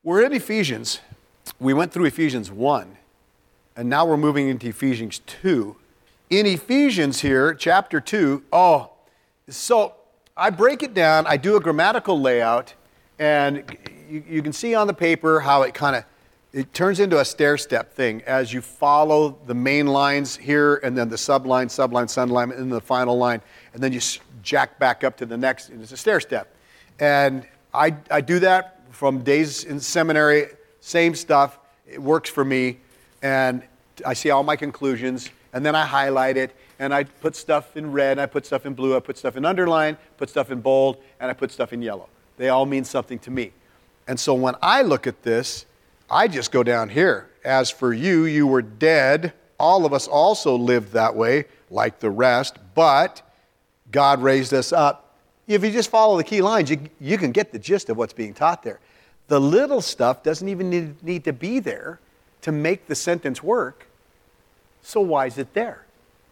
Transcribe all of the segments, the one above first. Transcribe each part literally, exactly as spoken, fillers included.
We're in Ephesians. We went through Ephesians one, and now we're moving into Ephesians two. In Ephesians here, chapter two, oh, so I break it down, I do a grammatical layout, and you, you can see on the paper how it kind of, it turns into a stair-step thing as you follow the main lines here, and then the subline, subline, subline, and then the final line, and then you jack back up to the next, and it's a stair-step. And I, I do that from days in seminary, same stuff, it works for me, and I see all my conclusions, and then I highlight it, and I put stuff in red, I put stuff in blue, I put stuff in underline, put stuff in bold, and I put stuff in yellow. They all mean something to me. And so when I look at this, I just go down here. As for you, you were dead. All of us also lived that way, like the rest, but God raised us up. If you just follow the key lines, you, you can get the gist of what's being taught there. The little stuff doesn't even need, need to be there to make the sentence work. So why is it there?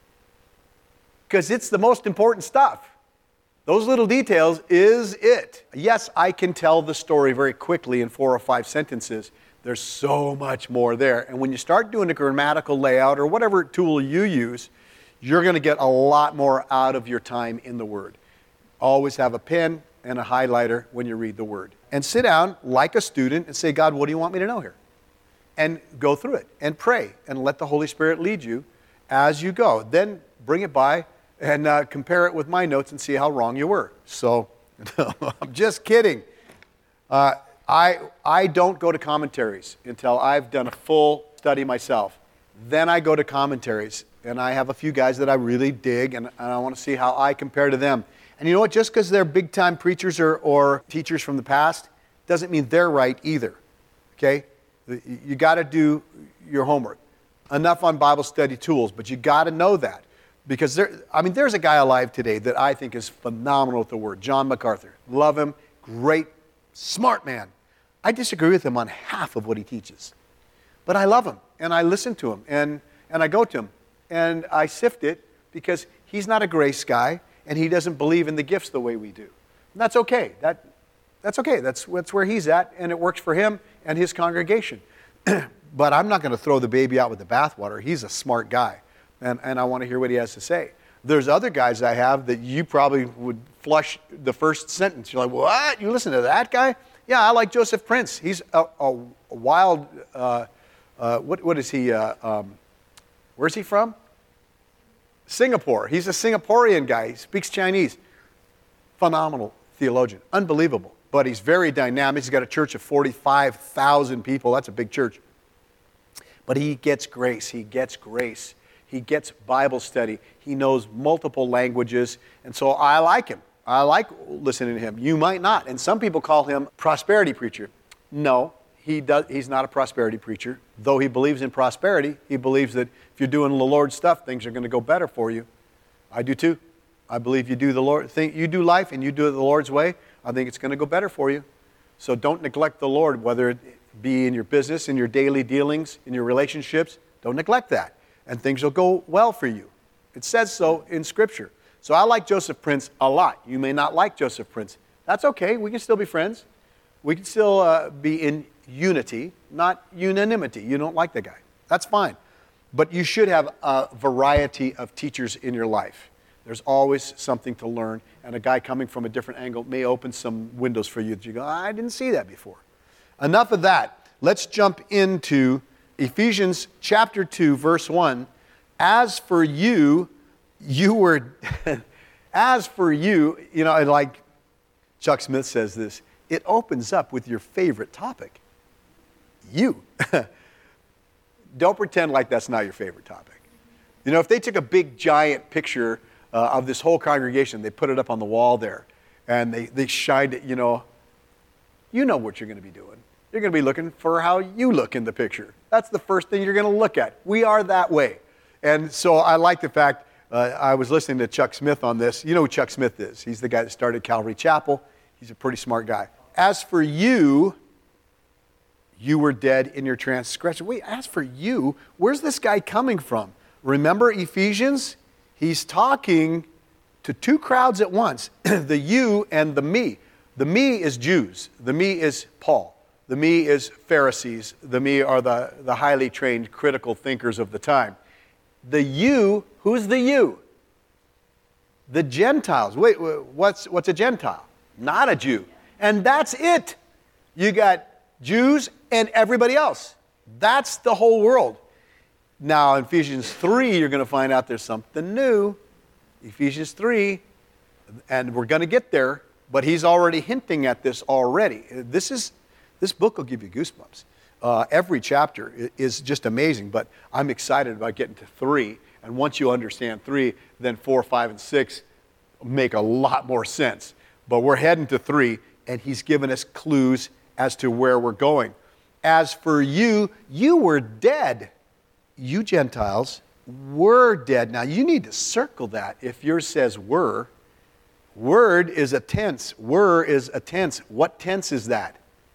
Because it's the most important stuff. Those little details is it. Yes, I can tell the story very quickly in four or five sentences. There's so much more there. And when you start doing a grammatical layout or whatever tool you use, you're going to get a lot more out of your time in the Word. Always have a pen and a highlighter when you read the Word. And sit down like a student and say, God, what do you want me to know here? And go through it and pray and let the Holy Spirit lead you as you go. Then bring it by and uh, compare it with my notes and see how wrong you were. So, I'm just kidding. Uh, I, I don't go to commentaries until I've done a full study myself. Then I go to commentaries, and I have a few guys that I really dig, and, and I want to see how I compare to them. And you know what? Just because they're big-time preachers or, or teachers from the past doesn't mean they're right either. Okay? You got to do your homework. Enough on Bible study tools, but you got to know that. Because there, I mean, there's a guy alive today that I think is phenomenal with the Word, John MacArthur. Love him, great, smart man. I disagree with him on half of what he teaches. But I love him, and I listen to him, and, and I go to him, and I sift it because he's not a grace guy, and he doesn't believe in the gifts the way we do. And that's okay. That, that's okay. That's, that's where he's at, and it works for him and his congregation. But I'm not going to throw the baby out with the bathwater. He's a smart guy, and, and I want to hear what he has to say. There's other guys I have that you probably would flush the first sentence. You're like, what? You listen to that guy? Yeah, I like Joseph Prince. He's a, a, a wild, uh, uh, what, what is he, uh, um, where's he from? Singapore. He's a Singaporean guy. He speaks Chinese. Phenomenal theologian. Unbelievable. But he's very dynamic. He's got a church of forty-five thousand people. That's a big church. But he gets grace. He gets grace. He gets Bible study. He knows multiple languages. And so I like him. I like listening to him. You might not. And some people call him prosperity preacher. No, he does, he's not a prosperity preacher. Though he believes in prosperity, he believes that if you're doing the Lord's stuff, things are going to go better for you. I do too. I believe you do the Lord think you do life and you do it the Lord's way, I think it's going to go better for you. So don't neglect the Lord, whether it be in your business, in your daily dealings, in your relationships. Don't neglect that. And things will go well for you. It says so in Scripture. So I like Joseph Prince a lot. You may not like Joseph Prince. That's okay. We can still be friends. We can still uh, be in unity, not unanimity. You don't like the guy. That's fine. But you should have a variety of teachers in your life. There's always something to learn. And a guy coming from a different angle may open some windows for you that you go, I didn't see that before. Enough of that. Let's jump into Ephesians chapter two, verse one. As for you, you were, as for you, you know, like Chuck Smith says this, it opens up with your favorite topic. You. Don't pretend like that's not your favorite topic. You know, if they took a big giant picture uh, of this whole congregation, they put it up on the wall there, and they, they shined it, you know, you know what you're going to be doing. You're going to be looking for how you look in the picture. That's the first thing you're going to look at. We are that way. And so I like the fact, uh, I was listening to Chuck Smith on this. You know who Chuck Smith is. He's the guy that started Calvary Chapel. He's a pretty smart guy. As for you, you were dead in your transgression. Wait, as for you, where's this guy coming from? Remember Ephesians? He's talking to two crowds at once, the you and the me. The me is Jews. The me is Paul. The me is Pharisees. The me are the, the highly trained critical thinkers of the time. The you, who's the you? The Gentiles. Wait, what's, what's a Gentile? Not a Jew. And that's it. You got Jews and everybody else. That's the whole world. Now, in Ephesians three, you're going to find out there's something new. Ephesians three, and we're going to get there, but he's already hinting at this already. This is this book will give you goosebumps. Uh, every chapter is just amazing, but I'm excited about getting to three. And once you understand three, then four, five, and six make a lot more sense. But we're heading to three, and he's given us clues as to where we're going. As for you, you were dead. You Gentiles were dead. Now, you need to circle that. If yours says were, word is a tense. Were is a tense. What tense is that?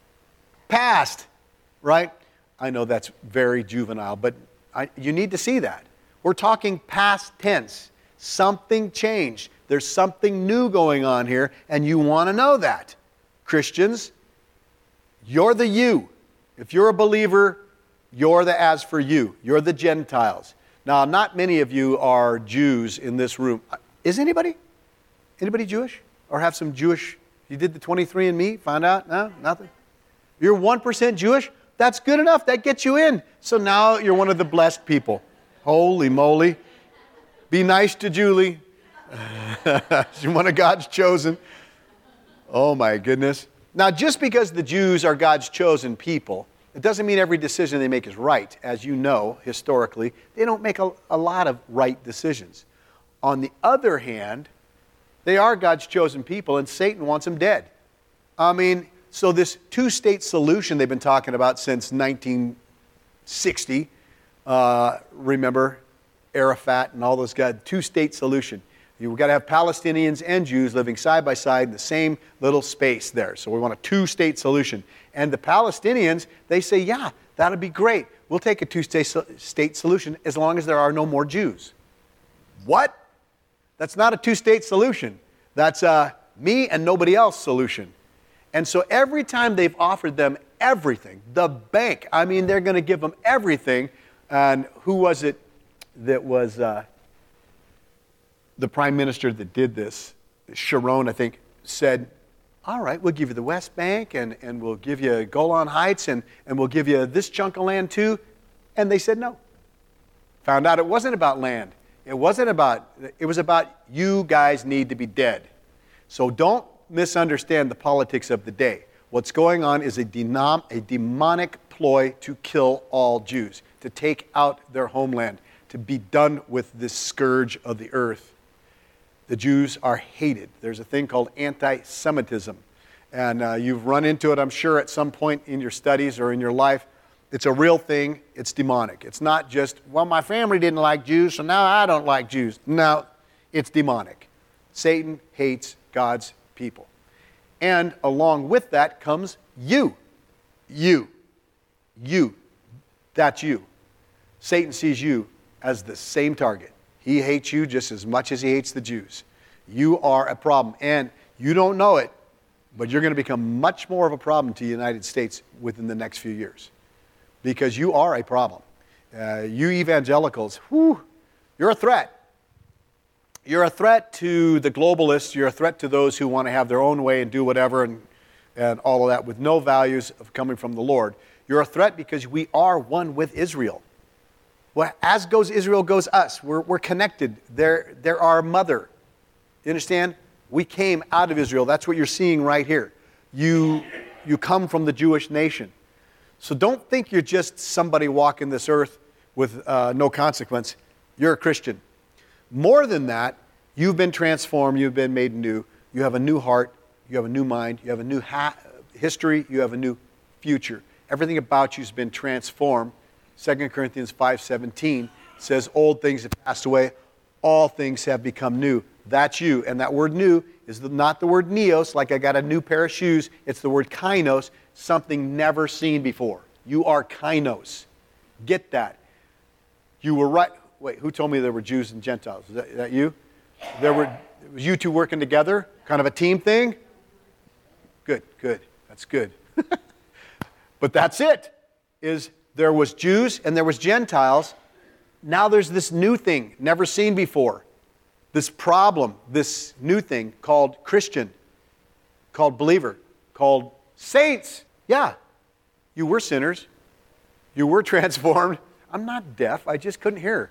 Past, right? I know that's very juvenile, but I, you need to see that. We're talking past tense. Something changed. There's something new going on here, and you want to know that. Christians, you're the you. If you're a believer, you're the as for you. You're the Gentiles. Now, not many of you are Jews in this room. Is anybody? Anybody Jewish? Or have some Jewish? You did the twenty-three and me? Found out? No? Nothing? You're one percent Jewish? That's good enough. That gets you in. So now you're one of the blessed people. Holy moly. Be nice to Julie. She's one of God's chosen. Oh my goodness. Now, just because the Jews are God's chosen people, it doesn't mean every decision they make is right. As you know, historically, they don't make a, a lot of right decisions. On the other hand, they are God's chosen people, and Satan wants them dead. I mean, so this two-state solution they've been talking about since nineteen sixty, uh, remember Arafat and all those guys, two-state solution. You've got to have Palestinians and Jews living side by side in the same little space there. So we want a two-state solution. And the Palestinians, they say, yeah, that'd be great. We'll take a two-state state solution as long as there are no more Jews. What? That's not a two-state solution. That's a me and nobody else solution. And so every time they've offered them everything, the bank, I mean, they're going to give them everything. And who was it that was uh, the prime minister that did this? Sharon, I think, said, all right, we'll give you the West Bank, and, and we'll give you Golan Heights, and, and we'll give you this chunk of land too. And they said no. Found out it wasn't about land. It wasn't about, it was about you guys need to be dead. So don't misunderstand the politics of the day. What's going on is a, denom, a demonic ploy to kill all Jews, to take out their homeland, to be done with this scourge of the earth. The Jews are hated. There's a thing called anti-Semitism. And uh, you've run into it, I'm sure, at some point in your studies or in your life. It's a real thing. It's demonic. It's not just, well, my family didn't like Jews, so now I don't like Jews. No, it's demonic. Satan hates God's people. And along with that comes you. You. You. That's you. Satan sees you as the same target. He hates you just as much as he hates the Jews. You are a problem, and you don't know it, but you're going to become much more of a problem to the United States within the next few years, because you are a problem. Uh, you evangelicals, whew, you're a threat. You're a threat to the globalists. You're a threat to those who want to have their own way and do whatever and, and all of that with no values of coming from the Lord. You're a threat because we are one with Israel. Well, as goes Israel, goes us. We're, we're connected. They're, they're our mother. You understand? We came out of Israel. That's what you're seeing right here. You, you come from the Jewish nation. So don't think you're just somebody walking this earth with uh, no consequence. You're a Christian. More than that, you've been transformed. You've been made new. You have a new heart. You have a new mind. You have a new ha- history. You have a new future. Everything about you has been transformed. Second Corinthians five seventeen says, old things have passed away, all things have become new. That's you. And that word new is the, not the word neos, like I got a new pair of shoes. It's the word kainos, something never seen before. You are kainos. Get that. You were right. Wait, who told me there were Jews and Gentiles? Is that, is that you? There were, it was you two working together? Kind of a team thing? Good, good. That's good. But that's it, is there was Jews and there was Gentiles. Now there's this new thing, never seen before. This problem, this new thing called Christian, called believer, called saints. Yeah, you were sinners. You were transformed. I'm not deaf. I just couldn't hear.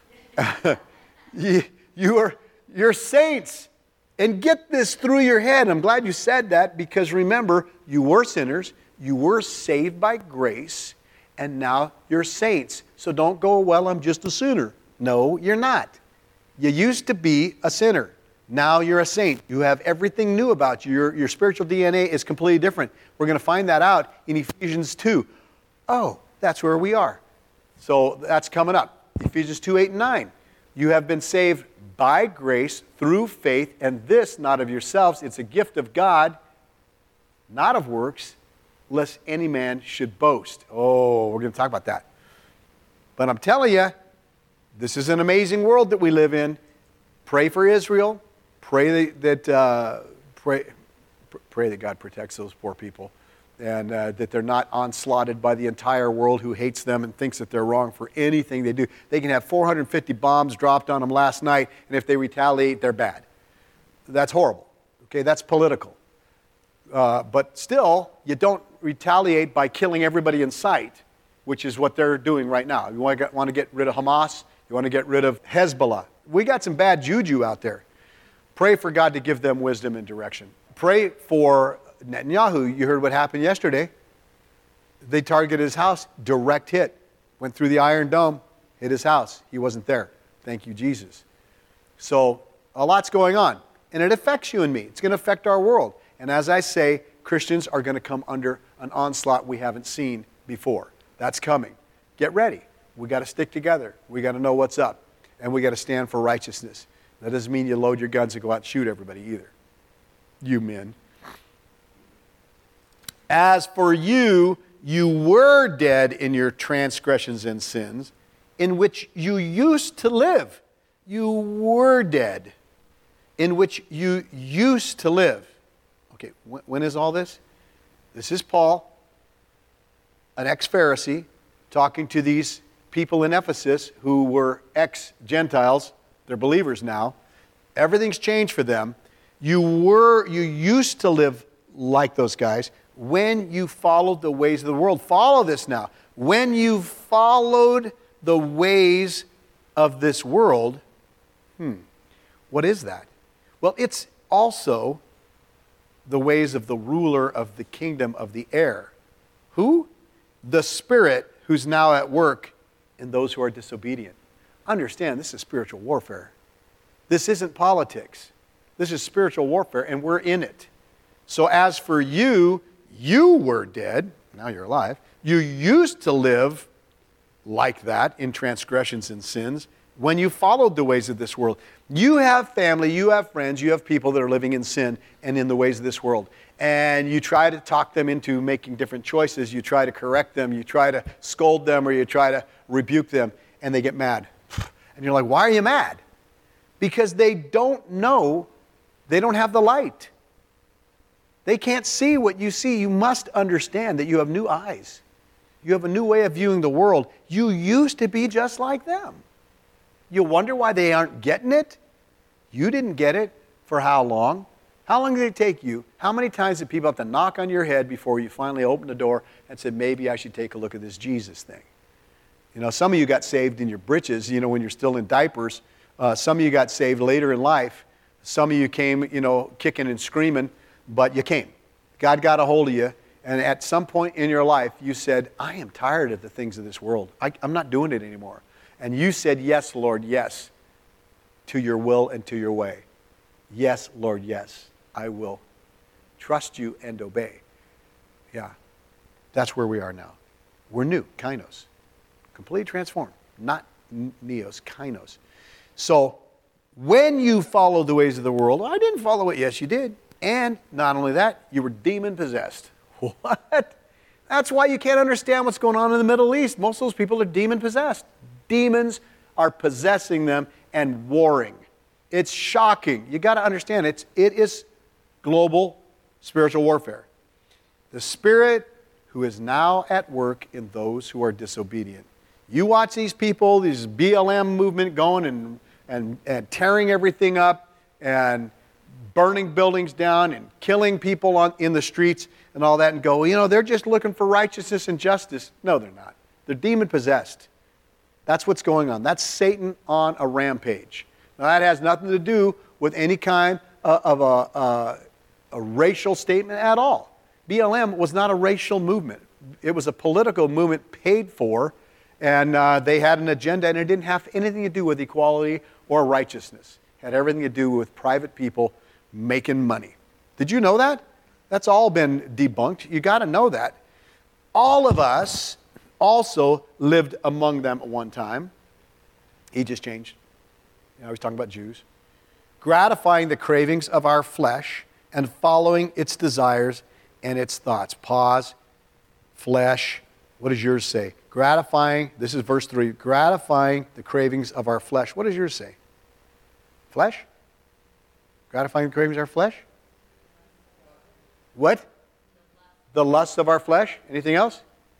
you, you are, you're saints. And get this through your head. I'm glad you said that, because remember, you were sinners. You were saved by grace. And now you're saints. So don't go, well, I'm just a sinner. No, you're not. You used to be a sinner. Now you're a saint. You have everything new about you. Your, your spiritual D N A is completely different. We're going to find that out in Ephesians two. Oh, that's where we are. So that's coming up. Ephesians two, eight, and nine. You have been saved by grace through faith, and this not of yourselves. It's a gift of God, not of works, lest any man should boast. Oh, we're going to talk about that. But I'm telling you, this is an amazing world that we live in. Pray for Israel. Pray that uh, pray, pray that God protects those poor people, and uh, that they're not onslaughted by the entire world who hates them and thinks that they're wrong for anything they do. They can have four hundred fifty bombs dropped on them last night, and if they retaliate, they're bad. That's horrible. Okay, that's political. Uh, but still, you don't retaliate by killing everybody in sight, which is what they're doing right now. You want to get, want to get rid of Hamas? You want to get rid of Hezbollah? We got some bad juju out there. Pray for God to give them wisdom and direction. Pray for Netanyahu. You heard what happened yesterday. They targeted his house, direct hit. Went through the Iron Dome, hit his house. He wasn't there. Thank you, Jesus. So a lot's going on, and it affects you and me. It's going to affect our world. And as I say, Christians are going to come under an onslaught we haven't seen before. That's coming. Get ready. We got to stick together. We got to know what's up, and we got to stand for righteousness. That doesn't mean you load your guns and go out and shoot everybody either. You men. As for you, you were dead in your transgressions and sins, in which you used to live. You were dead, in which you used to live. Okay, when is all this? This is Paul, an ex-Pharisee, talking to these people in Ephesus who were ex-Gentiles. They're believers now. Everything's changed for them. You were, you used to live like those guys when you followed the ways of the world. Follow this now. When you followed the ways of this world, hmm, what is that? Well, it's also the ways of the ruler of the kingdom of the air. Who? The spirit who's now at work in those who are disobedient. Understand, this is spiritual warfare. This isn't politics. This is spiritual warfare, and we're in it. So as for you, you were dead. Now you're alive. You used to live like that in transgressions and sins when you followed the ways of this world. You have family, you have friends, you have people that are living in sin and in the ways of this world. And you try to talk them into making different choices. You try to correct them. You try to scold them, or you try to rebuke them, and they get mad. And you're like, why are you mad? Because they don't know, they don't have the light. They can't see what you see. You must understand that you have new eyes. You have a new way of viewing the world. You used to be just like them. You wonder why they aren't getting it? You didn't get it. For how long? How long did it take you? How many times did people have to knock on your head before you finally opened the door and said, maybe I should take a look at this Jesus thing? You know, some of you got saved in your britches, you know, when you're still in diapers. Uh, some of you got saved later in life. Some of you came, you know, kicking and screaming, but you came. God got a hold of you, and at some point in your life, you said, I am tired of the things of this world. I, I'm not doing it anymore. And you said, yes, Lord, yes, to your will and to your way. Yes, Lord, yes, I will trust you and obey. Yeah, that's where we are now. We're new, kainos. Completely transformed. Not neos, kainos. So, when you follow the ways of the world, I didn't follow it. Yes, you did. And not only that, you were demon-possessed. What? That's why you can't understand what's going on in the Middle East. Most of those people are demon-possessed. Demons are possessing them and warring. It's shocking. You got to understand, it's, it is global spiritual warfare. The spirit who is now at work in those who are disobedient. You watch these people, these B L M movement going and, and, and tearing everything up and burning buildings down and killing people on, in the streets and all that, and go, you know, they're just looking for righteousness and justice. No, they're not. They're demon-possessed. That's what's going on. That's Satan on a rampage. Now, that has nothing to do with any kind of a, a, a racial statement at all. B L M was not a racial movement. It was a political movement paid for, and uh, they had an agenda, and it didn't have anything to do with equality or righteousness. It had everything to do with private people making money. Did you know that? That's all been debunked. You got to know that. All of us also lived among them at one time. He just changed. You know, he's talking about Jews. Gratifying the cravings of our flesh and following its desires and its thoughts. Pause. Flesh. What does yours say? Gratifying, this is verse three, gratifying the cravings of our flesh. What does yours say? Flesh? Gratifying the cravings of our flesh? What? The lusts of our flesh. Anything else?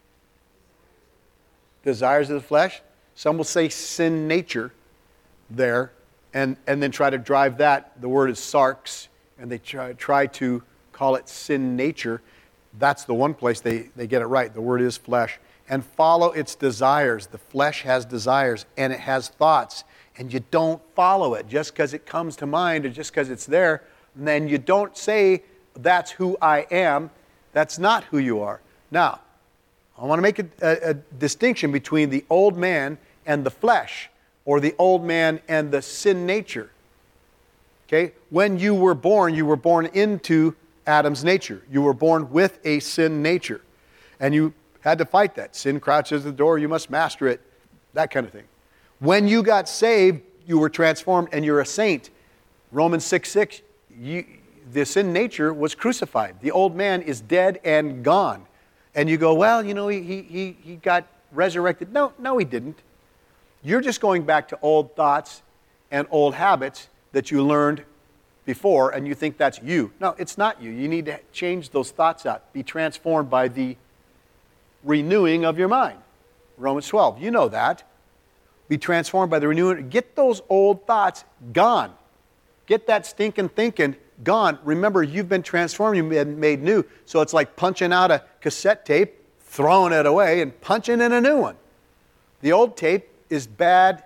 Desires of the flesh. Some will say sin nature there, and, and then try to drive that. The word is sarx, and they try, try to call it sin nature. That's the one place they, they get it right. The word is flesh. And follow its desires. The flesh has desires, and it has thoughts. And you don't follow it just because it comes to mind or just because it's there. And then you don't say, that's who I am. That's not who you are. Now, I want to make a, a, a distinction between the old man and the flesh, or the old man and the sin nature. Okay? When you were born, you were born into Adam's nature. You were born with a sin nature. And you had to fight that. Sin crouches at the door, you must master it. That kind of thing. When you got saved, you were transformed and you're a saint. Romans six six, you, the sin nature was crucified. The old man is dead and gone. And you go, well, you know, he, he, he got resurrected. No, no, he didn't. You're just going back to old thoughts and old habits that you learned before, and you think that's you. No, it's not you. You need to change those thoughts out. Be transformed by the renewing of your mind. Romans twelve, you know that. Be transformed by the renewing. Get those old thoughts gone. Get that stinking thinking gone. Remember, you've been transformed, you've been made new. So it's like punching out a cassette tape, throwing it away, and punching in a new one. The old tape is bad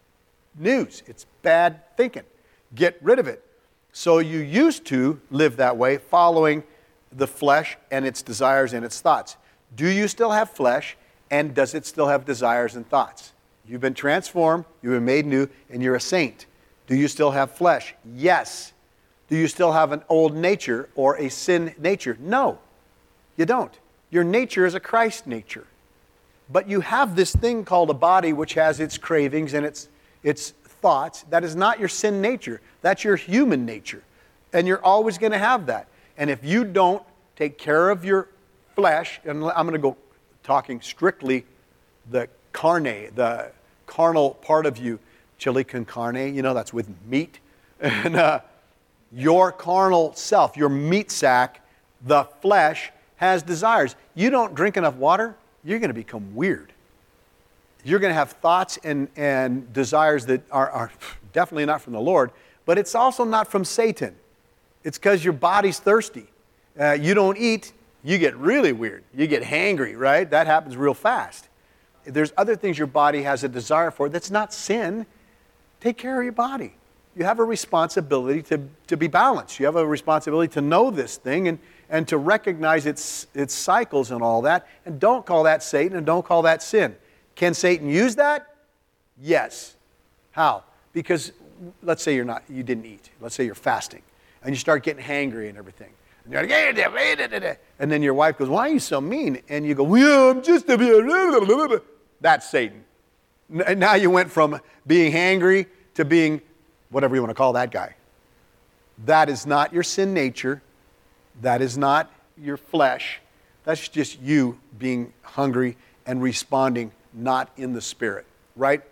news. It's bad thinking. Get rid of it. So you used to live that way, following the flesh and its desires and its thoughts. Do you still have flesh, and does it still have desires and thoughts? You've been transformed, you've been made new, and you're a saint. Do you still have flesh? Yes. Do you still have an old nature or a sin nature? No, you don't. Your nature is a Christ nature. But you have this thing called a body which has its cravings and its, its thoughts. That is not your sin nature. That's your human nature. And you're always going to have that. And if you don't take care of your flesh, and I'm going to go talking strictly the carne, the carnal part of you, chili con carne, you know, that's with meat. And uh, your carnal self, your meat sack, the flesh, has desires. You don't drink enough water, you're going to become weird. You're going to have thoughts and, and desires that are, are definitely not from the Lord, but it's also not from Satan. It's because your body's thirsty. Uh, you don't eat, you get really weird. You get hangry, right? That happens real fast. There's other things your body has a desire for that's not sin. Take care of your body. You have a responsibility to, to be balanced. You have a responsibility to know this thing and, and to recognize its, its cycles and all that. And don't call that Satan and don't call that sin. Can Satan use that? Yes. How? Because let's say you're not, you didn't eat. Let's say you're fasting. And you start getting hangry and everything. And you're like, and then your wife goes, why are you so mean? And you go, well, I'm just a bit. That's Satan. And now you went from being hangry to being whatever you want to call that guy. That is not your sin nature. That is not your flesh. That's just you being hungry and responding not in the Spirit, right?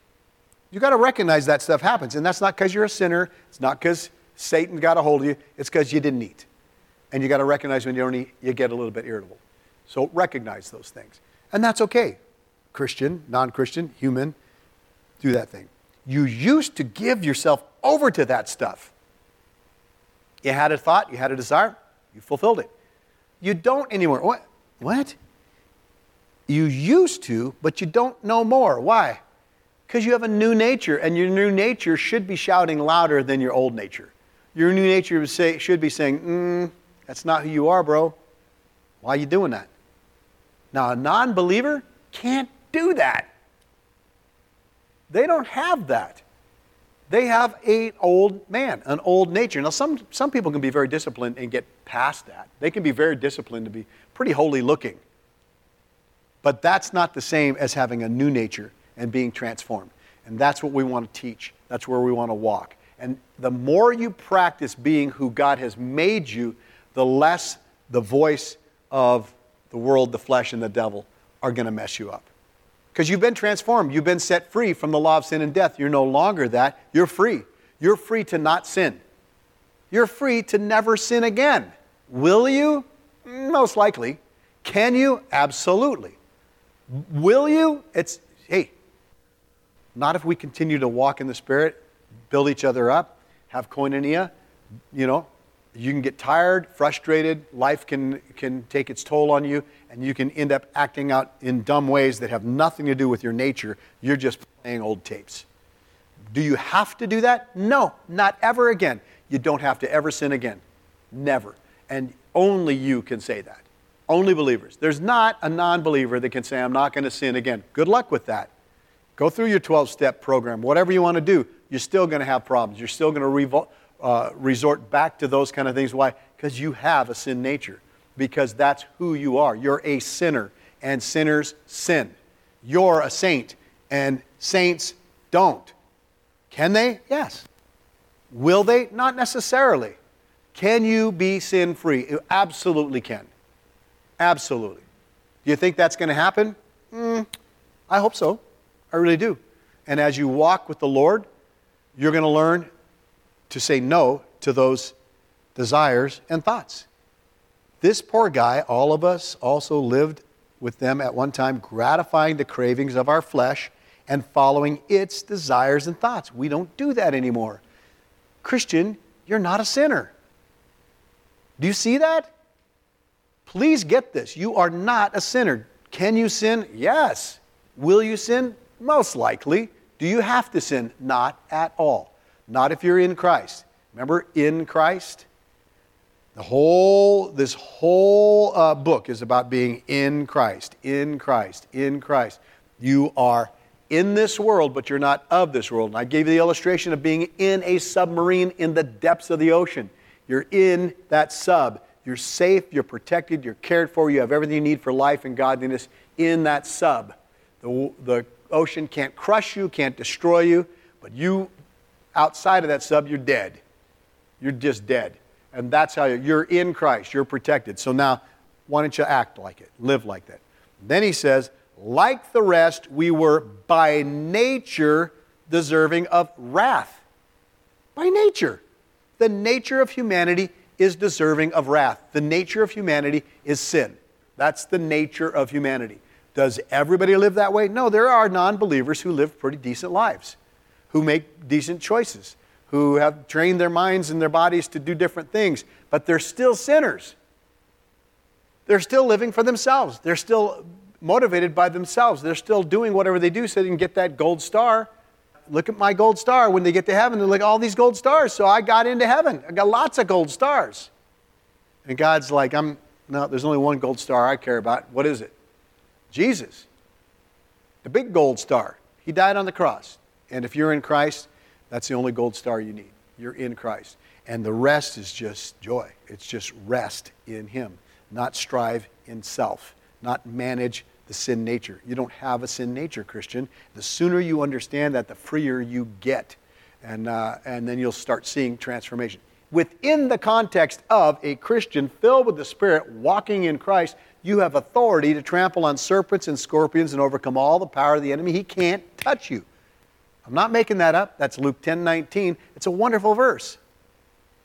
You got to recognize that stuff happens. And that's not because you're a sinner. It's not because Satan got a hold of you. It's because you didn't eat. And you got to recognize when you don't eat, you get a little bit irritable. So recognize those things. And that's okay. Christian, non-Christian, human, do that thing. You used to give yourself over to that stuff. You had a thought, you had a desire, you fulfilled it. You don't anymore. What? What? You used to, but you don't no more. Why? Because you have a new nature, and your new nature should be shouting louder than your old nature. Your new nature would say, should be saying, mm, that's not who you are, bro. Why are you doing that? Now, a non-believer can't do that. They don't have that. They have an old man, an old nature. Now, some, some people can be very disciplined and get past that. They can be very disciplined to be pretty holy looking. But that's not the same as having a new nature and being transformed. And that's what we want to teach. That's where we want to walk. And the more you practice being who God has made you, the less the voice of the world, the flesh, and the devil are going to mess you up. Because you've been transformed. You've been set free from the law of sin and death. You're no longer that. You're free. You're free to not sin. You're free to never sin again. Will you? Most likely. Can you? Absolutely. Will you? It's, hey, not if we continue to walk in the Spirit, build each other up, have koinonia. You know, you can get tired, frustrated, life can, can take its toll on you, and you can end up acting out in dumb ways that have nothing to do with your nature. You're just playing old tapes. Do you have to do that? No, not ever again. You don't have to ever sin again. Never. And only you can say that. Only believers. There's not a non-believer that can say, I'm not going to sin again. Good luck with that. Go through your twelve-step program. Whatever you want to do, you're still going to have problems. You're still going to revol- uh, resort back to those kind of things. Why? Because you have a sin nature. Because that's who you are. You're a sinner, and sinners sin. You're a saint, and saints don't. Can they? Yes. Will they? Not necessarily. Can you be sin-free? You absolutely can. Absolutely. Do you think that's going to happen? Mm, I hope so. I really do. And as you walk with the Lord, you're going to learn to say no to those desires and thoughts. This poor guy, all of us also lived with them at one time, gratifying the cravings of our flesh and following its desires and thoughts. We don't do that anymore. Christian, you're not a sinner. Do you see that? Please get this. You are not a sinner. Can you sin? Yes. Will you sin? Most likely. Do you have to sin? Not at all. Not if you're in Christ. Remember, in Christ? The whole, this whole uh, book is about being in Christ, in Christ, in Christ. You are in this world, but you're not of this world. And I gave you the illustration of being in a submarine in the depths of the ocean. You're in that sub. You're safe, you're protected, you're cared for, you have everything you need for life and godliness in that sub. The, the ocean can't crush you, can't destroy you, but you, outside of that sub, you're dead. You're just dead. And that's how you're, you're in Christ, you're protected. So now, why don't you act like it, live like that? Then he says, like the rest, we were by nature deserving of wrath. By nature. The nature of humanity is deserving of wrath. The nature of humanity is sin. That's the nature of humanity. Does everybody live that way? No, there are non-believers who live pretty decent lives, who make decent choices, who have trained their minds and their bodies to do different things, but they're still sinners. They're still living for themselves. They're still motivated by themselves. They're still doing whatever they do so they can get that gold star. Look at my gold star. When they get to heaven, they're like, all these gold stars. So I got into heaven. I got lots of gold stars. And God's like, I'm no, there's only one gold star I care about. What is it? Jesus. The big gold star. He died on the cross. And if you're in Christ, that's the only gold star you need. You're in Christ. And the rest is just joy. It's just rest in Him. Not strive in self. Not manage the sin nature. You don't have a sin nature, Christian. The sooner you understand that, the freer you get. And, uh, and then you'll start seeing transformation. Within the context of a Christian filled with the Spirit, walking in Christ, you have authority to trample on serpents and scorpions and overcome all the power of the enemy. He can't touch you. I'm not making that up. That's Luke ten nineteen. It's a wonderful verse.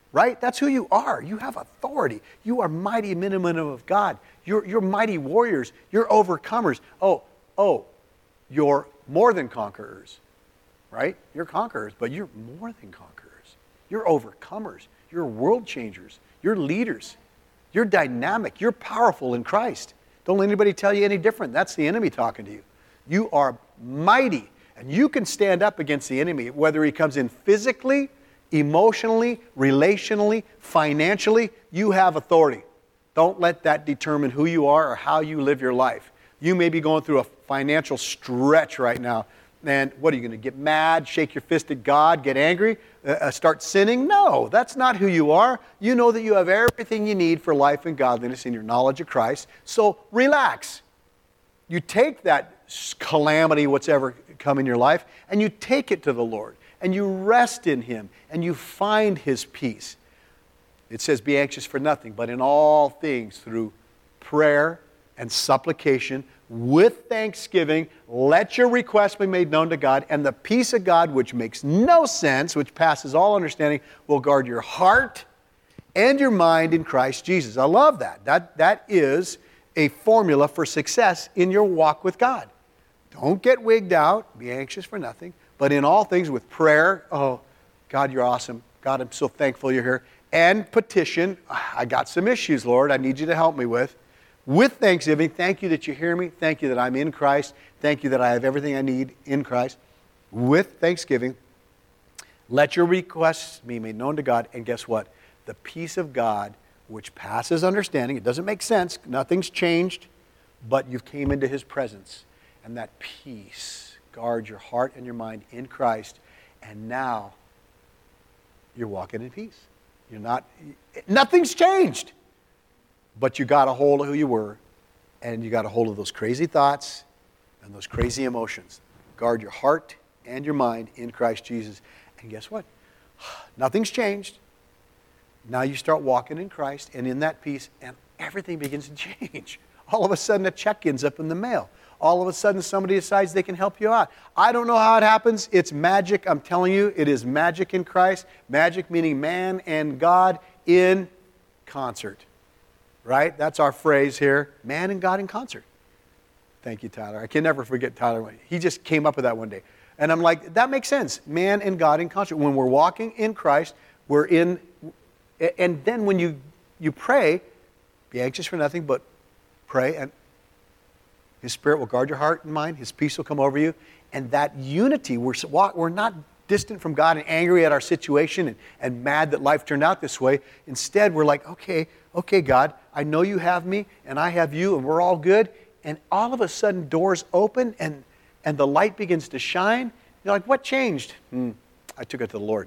right? That's who you are. You have authority. You are mighty men and women of God. You're, you're mighty warriors. You're overcomers. Oh, oh, you're more than conquerors, right? You're conquerors, but you're more than conquerors. You're overcomers. You're world changers. You're leaders. You're dynamic. You're powerful in Christ. Don't let anybody tell you any different. That's the enemy talking to you. You are mighty, and you can stand up against the enemy, whether he comes in physically, emotionally, relationally, financially. You have authority. Don't let that determine who you are or how you live your life. You may be going through a financial stretch right now. And what are you going to get mad, shake your fist at God, get angry, uh, start sinning? No, that's not who you are. You know that you have everything you need for life and godliness in your knowledge of Christ. So relax. You take that calamity, what's ever come in your life, and you take it to the Lord. And you rest in Him. And you find His peace. It says, be anxious for nothing, but in all things through prayer and supplication, with thanksgiving, let your requests be made known to God, and the peace of God, which makes no sense, which passes all understanding, will guard your heart and your mind in Christ Jesus. I love that. That, that is a formula for success in your walk with God. Don't get wigged out. Be anxious for nothing, but in all things with prayer. Oh, God, you're awesome. God, I'm so thankful you're here. And petition. I got some issues, Lord, I need you to help me with. With thanksgiving, thank you that you hear me. Thank you that I'm in Christ. Thank you that I have everything I need in Christ. With thanksgiving, let your requests be made known to God. And guess what? The peace of God, which passes understanding. It doesn't make sense. Nothing's changed. But you've came into His presence. And that peace guards your heart and your mind in Christ. And now you're walking in peace. You're not, nothing's changed. But you got a hold of who you were, and you got a hold of those crazy thoughts and those crazy emotions. Guard your heart and your mind in Christ Jesus. And guess what? Nothing's changed. Now you start walking in Christ and in that peace, and everything begins to change. All of a sudden, a check ends up in the mail. All of a sudden, somebody decides they can help you out. I don't know how it happens. It's magic. I'm telling you, it is magic in Christ. Magic meaning man and God in concert. Right? That's our phrase here. Man and God in concert. Thank you, Tyler. I can never forget Tyler. He just came up with that one day. And I'm like, that makes sense. Man and God in concert. When we're walking in Christ, we're in... And then when you, you pray, be anxious for nothing, but pray, and His Spirit will guard your heart and mind. His peace will come over you. And that unity, we're, we're not distant from God and angry at our situation and, and mad that life turned out this way. Instead, we're like, okay, okay, God, I know you have me and I have you and we're all good. And all of a sudden, doors open and, and the light begins to shine. You're like, what changed? Hmm, I took it to the Lord.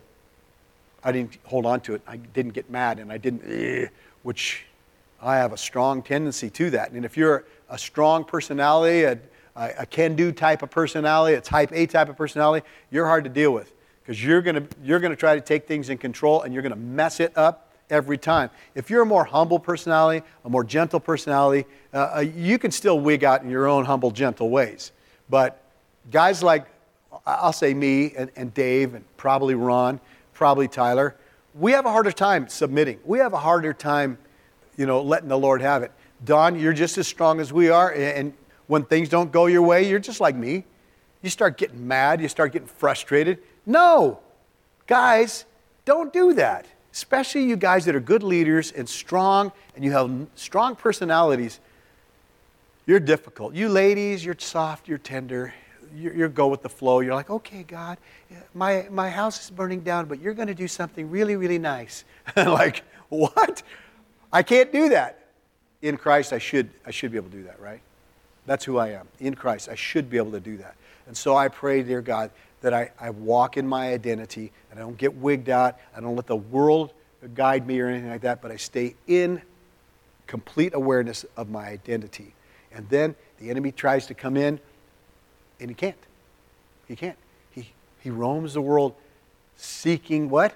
I didn't hold on to it. I didn't get mad and I didn't, eh, which I have a strong tendency to that. And if you're a strong personality, a, a can-do type of personality, a type A type of personality, you're hard to deal with because you're going to you're going to try to take things in control and you're going to mess it up every time. If you're a more humble personality, a more gentle personality, uh, you can still wig out in your own humble, gentle ways. But guys like, I'll say me and, and Dave and probably Ron, probably Tyler, we have a harder time submitting. We have a harder time, you know, letting the Lord have it. Don, you're just as strong as we are, and when things don't go your way, you're just like me. You start getting mad, you start getting frustrated. No, guys, don't do that. Especially you guys that are good leaders and strong, and you have strong personalities. You're difficult. You ladies, you're soft, you're tender. You you go with the flow. You're like, okay, God, my, my house is burning down, but you're going to do something really, really nice. Like, what? I can't do that. In Christ, I should, I should be able to do that, right? That's who I am. In Christ, I should be able to do that. And so I pray, dear God, that I, I walk in my identity and I don't get wigged out. I don't let the world guide me or anything like that, but I stay in complete awareness of my identity. And then the enemy tries to come in, and he can't. He can't. He, he roams the world seeking what?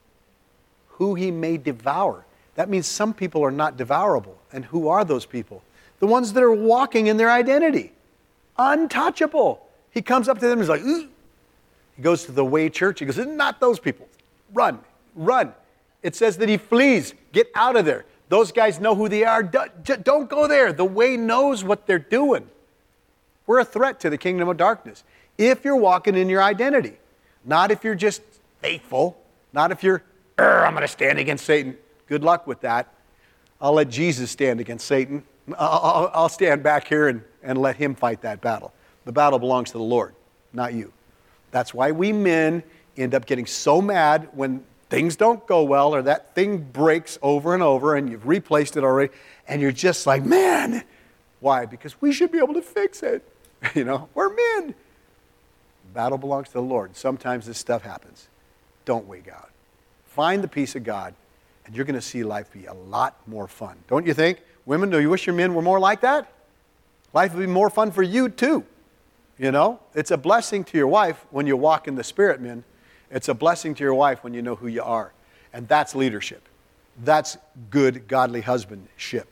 Who he may devour. That means some people are not devourable. And who are those people? The ones that are walking in their identity. Untouchable. He comes up to them and he's like, ooh. He goes to the Way Church. He goes, not those people. Run. Run. It says that he flees. Get out of there. Those guys know who they are. Don't go there. The way knows what they're doing. We're a threat to the kingdom of darkness. If you're walking in your identity, not if you're just faithful, not if you're, I'm going to stand against Satan. Good luck with that. I'll let Jesus stand against Satan. I'll, I'll stand back here and, and let him fight that battle. The battle belongs to the Lord, not you. That's why we men end up getting so mad when things don't go well or that thing breaks over and over and you've replaced it already and you're just like, man. Why? Because we should be able to fix it. You know, we're men. The battle belongs to the Lord. Sometimes this stuff happens. Don't wig out. Find the peace of God and you're going to see life be a lot more fun. Don't you think? Women, do you wish your men were more like that? Life would be more fun for you too. You know, it's a blessing to your wife when you walk in the Spirit, men. It's a blessing to your wife when you know who you are. And that's leadership. That's good, godly husbandship.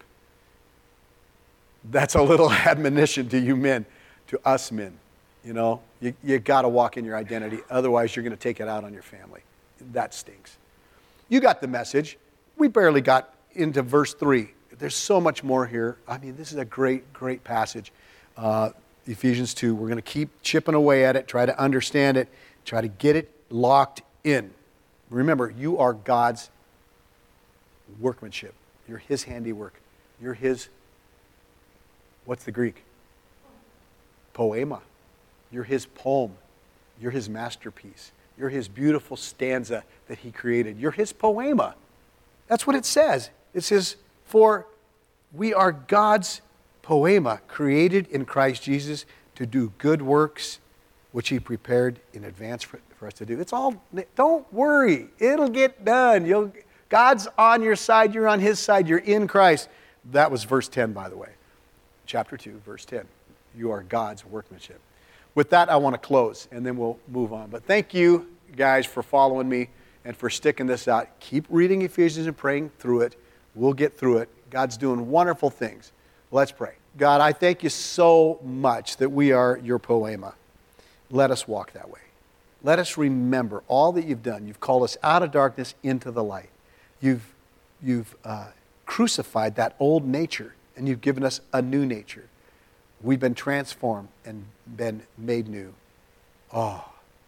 That's a little admonition to you men, to us men. You know, you, you got to walk in your identity. Otherwise, you're going to take it out on your family. That stinks. You got the message. We barely got into verse three. There's so much more here. I mean, this is a great, great passage. Uh, Ephesians two. We're going to keep chipping away at it, try to understand it, try to get it locked in. Remember, you are God's workmanship. You're his handiwork. You're his, what's the Greek? Poema. You're his poem. You're his masterpiece. You're his beautiful stanza that he created. You're his poema. That's what it says. It says, for we are God's poema, created in Christ Jesus to do good works, which he prepared in advance for, for us to do. It's all, don't worry. It'll get done. You'll, God's on your side. You're on his side. You're in Christ. That was verse ten, by the way. Chapter two, verse ten. You are God's workmanship. With that, I want to close, and then we'll move on. But thank you, guys, for following me and for sticking this out. Keep reading Ephesians and praying through it. We'll get through it. God's doing wonderful things. Let's pray. God, I thank you so much that we are your poema. Let us walk that way. Let us remember all that you've done. You've called us out of darkness into the light. You've, you've uh, crucified that old nature, and you've given us a new nature. We've been transformed and been made new. Oh,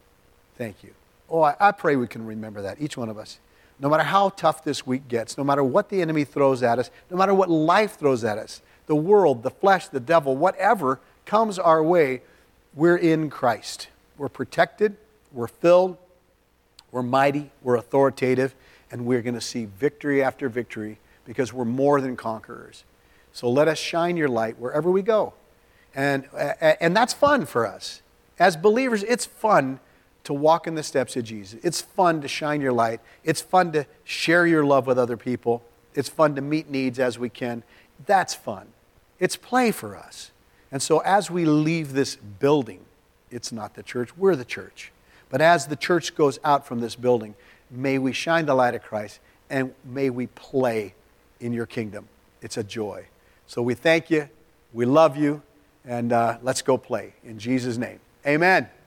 thank you. Oh, I, I pray we can remember that, each one of us. No matter how tough this week gets, no matter what the enemy throws at us, no matter what life throws at us, the world, the flesh, the devil, whatever comes our way, we're in Christ. We're protected, we're filled, we're mighty, we're authoritative, and we're going to see victory after victory because we're more than conquerors. So let us shine your light wherever we go. And, and that's fun for us. As believers, it's fun to walk in the steps of Jesus. It's fun to shine your light. It's fun to share your love with other people. It's fun to meet needs as we can. That's fun. It's play for us. And so as we leave this building, it's not the church, we're the church. But as the church goes out from this building, may we shine the light of Christ and may we play in your kingdom. It's a joy. So we thank you, we love you, and uh, let's go play in Jesus' name. Amen.